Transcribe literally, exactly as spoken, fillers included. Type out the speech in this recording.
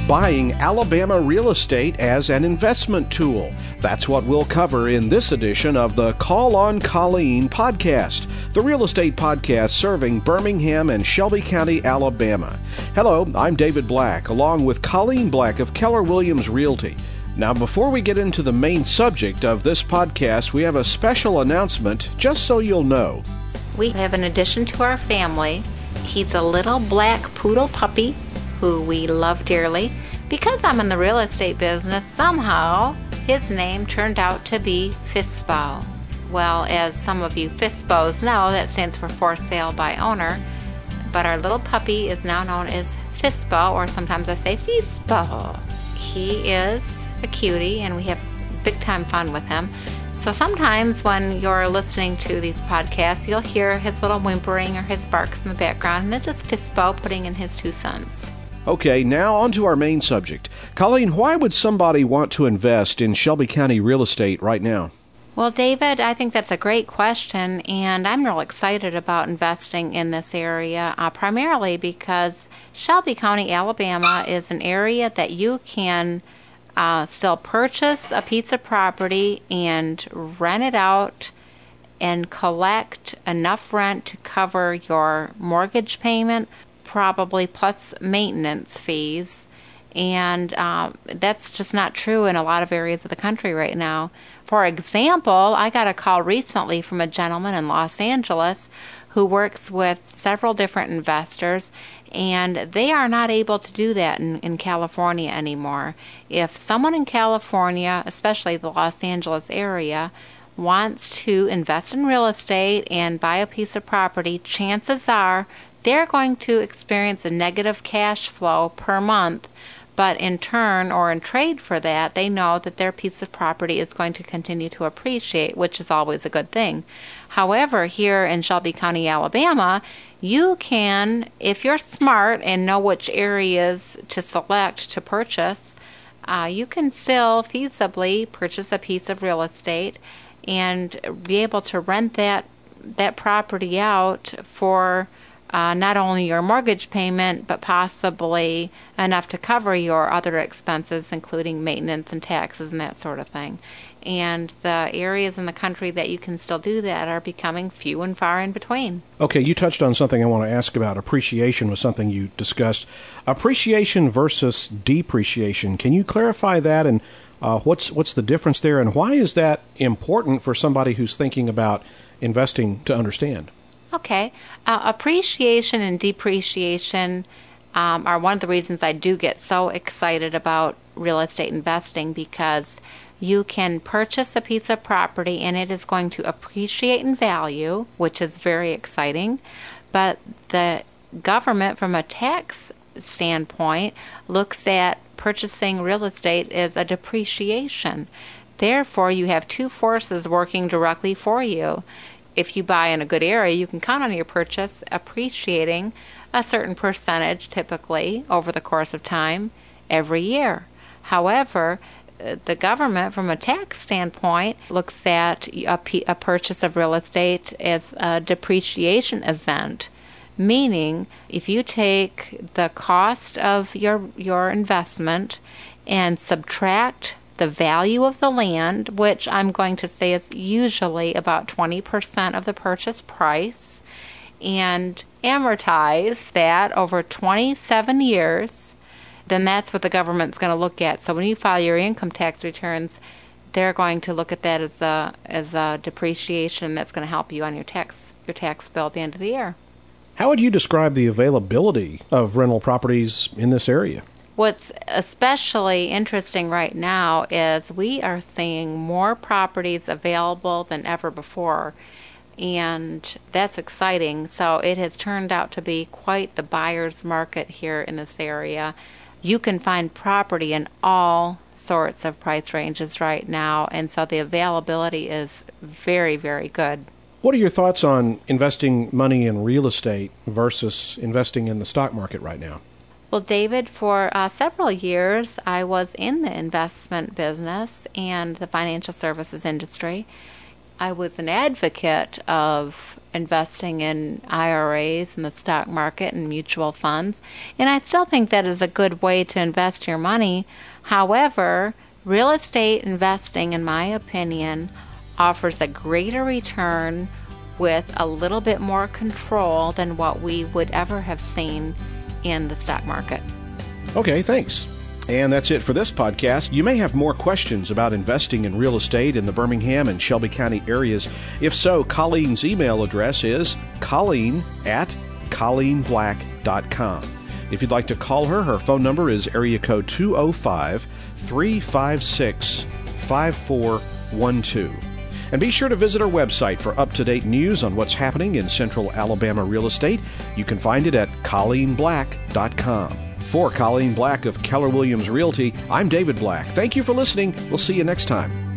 buying Alabama real estate as an investment tool. That's what we'll cover in this edition of the Call on Colleen podcast, the real estate podcast serving Birmingham and Shelby County, Alabama. Hello, I'm David Black, along with Colleen Black of Keller Williams Realty. Now, before we get into the main subject of this podcast, we have a special announcement, just so you'll know. We have an addition to our family. He's a little black poodle puppy who we love dearly. Because I'm in the real estate business, somehow his name turned out to be Fispo. Well, as some of you Fispos know, that stands for for sale by owner. But our little puppy is now known as Fispo, or sometimes I say Fispo. He is a cutie, and we have big time fun with him. So sometimes when you're listening to these podcasts, you'll hear his little whimpering or his barks in the background, and it's just Fispo putting in his two cents. Okay, now on to our main subject. Colleen, why would somebody want to invest in Shelby County real estate right now? Well, David, I think that's a great question, and I'm real excited about investing in this area, uh, primarily because Shelby County, Alabama is an area that you can Uh, still purchase a piece of property and rent it out and collect enough rent to cover your mortgage payment, probably plus maintenance fees. And uh, that's just not true in a lot of areas of the country right now. For example, I got a call recently from a gentleman in Los Angeles who works with several different investors, and they are not able to do that in, in California anymore. If someone in California, especially the Los Angeles area, wants to invest in real estate and buy a piece of property, chances are they're going to experience a negative cash flow per month. But in turn, or in trade for that, they know that their piece of property is going to continue to appreciate, which is always a good thing. However, here in Shelby County, Alabama, you can, if you're smart and know which areas to select to purchase, uh, you can still feasibly purchase a piece of real estate and be able to rent that that property out for Uh, not only your mortgage payment, but possibly enough to cover your other expenses, including maintenance and taxes and that sort of thing. And the areas in the country that you can still do that are becoming few and far in between. Okay, you touched on something I want to ask about. Appreciation was something you discussed. Appreciation versus depreciation. Can you clarify that, and uh, what's what's the difference there, and why is that important for somebody who's thinking about investing to understand? Okay. Uh, appreciation and depreciation um, are one of the reasons I do get so excited about real estate investing, because you can purchase a piece of property and it is going to appreciate in value, which is very exciting. But the government, from a tax standpoint, looks at purchasing real estate as a depreciation. Therefore, you have two forces working directly for you. If you buy in a good area, you can count on your purchase appreciating a certain percentage, typically, over the course of time, every year. However, the government, from a tax standpoint, looks at a, p- a purchase of real estate as a depreciation event, meaning if you take the cost of your your investment and subtract the value of the land, which I'm going to say is usually about twenty percent of the purchase price, and amortize that over twenty-seven years, then that's what the government's going to look at. So when you file your income tax returns, they're going to look at that as a as a depreciation that's going to help you on your tax your tax bill at the end of the year. How would you describe the availability of rental properties in this area? What's especially interesting right now is we are seeing more properties available than ever before, and that's exciting. So it has turned out to be quite the buyer's market here in this area. You can find property in all sorts of price ranges right now, and so the availability is very, very good. What are your thoughts on investing money in real estate versus investing in the stock market right now? Well, David, for uh, several years, I was in the investment business and the financial services industry. I was an advocate of investing in I R As in the stock market and mutual funds. And I still think that is a good way to invest your money. However, real estate investing, in my opinion, offers a greater return with a little bit more control than what we would ever have seen in the stock market. Okay, thanks. And that's it for this podcast. You may have more questions about investing in real estate in the Birmingham and Shelby County areas. If so, Colleen's email address is colleen at colleen black dot com. If you'd like to call her, her phone number is area code two oh five, three five six, five four one two. And be sure to visit our website for up-to-date news on what's happening in Central Alabama real estate. You can find it at colleen black dot com. For Colleen Black of Keller Williams Realty, I'm David Black. Thank you for listening. We'll see you next time.